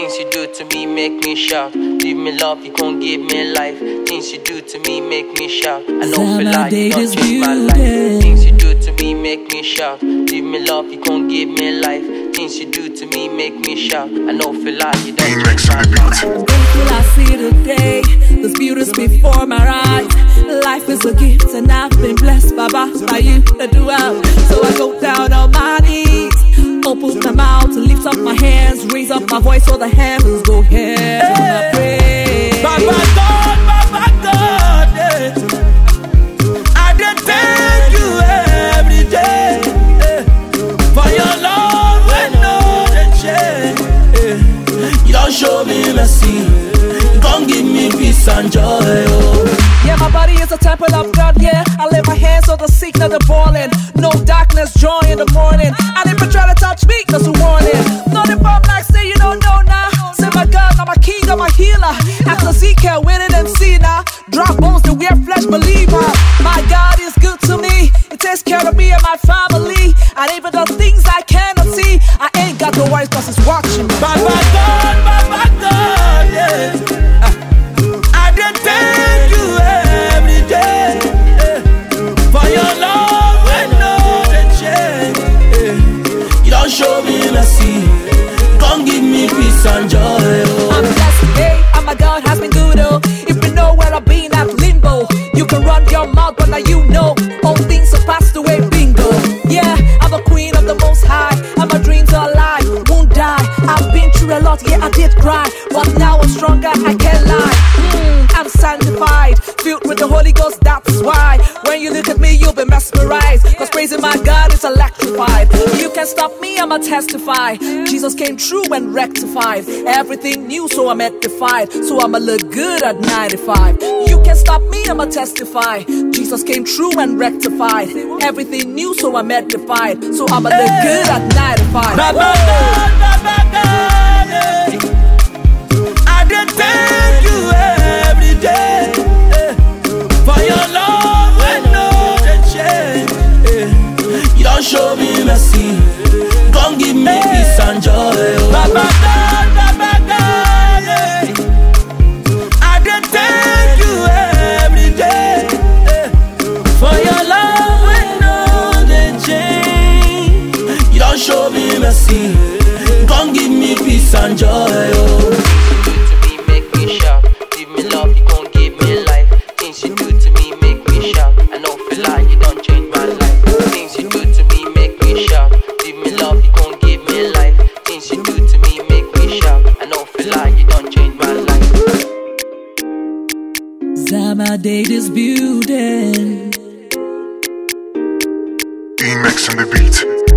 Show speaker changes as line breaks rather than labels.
Things you do to me make me shout. Give me love, you can't give me life. Things you do to me make me shout. I know for life, you don't change my life. Things you do to me make me shout. Give me love, you can't give me life. Things you do to me make me shout. I know for life, you don't change my life.
Thankful I see today, those beauties before my eyes. Life is a gift and I've been blessed, Baba, by you to do out. So I go down on my knees, open my mouth to lift up my hands, raise up my voice so the heavens go ahead. I pray.
Baba God, yeah. I did thank you every day, for your love when no the change. You don't show me mercy, you don't give me peace and joy. Oh.
Yeah, my body is a temple of God, yeah. I lay my hands on the sick, now they're balling. No darkness, joy in the morning. And if you try to touch me, that's a warning. Not if I'm like, say you don't know now. Say my God, now my king, now my healer. After Zeke, winning MC now. Drop bones to wear flesh, believer. My God is good to me. He takes care of me and my family. And even the things I cannot see, I ain't got no worries cause it's watching me.
Baba God, yeah. I did thank you every day, for your love when no the change. You don't show me mercy, come give me peace and joy. Oh.
I'm blessed today, and my God has been good. Oh, if you know where I've been at limbo, you can run your mouth, but now you know all things have passed away. Bingo. Yeah, I'm a queen of the Most High, and my dreams are alive, won't die. I've been through a lot, yeah, I did cry, but now I'm stronger, I can't lie. I'm sanctified, filled with the Holy Ghost, that's why when you look at me, you'll be mesmerized, cause praising my God is electrified. You can't stop me, I'ma testify. Jesus came true and rectified everything new, so I'm edified. So I'ma look good at 95. You can't stop me, I'ma testify. Jesus came true and rectified everything new, so I'm edified. So I'ma look good at 95.
Baba God, I did thank you every day, for your love when no the change. You don't show me mercy, come give me peace and joy. Oh. Baba God, yeah. I did thank you every day, for your love when no the change. You don't show me mercy, come give me peace and joy. Oh.
My date is building.
E-Max on the beat.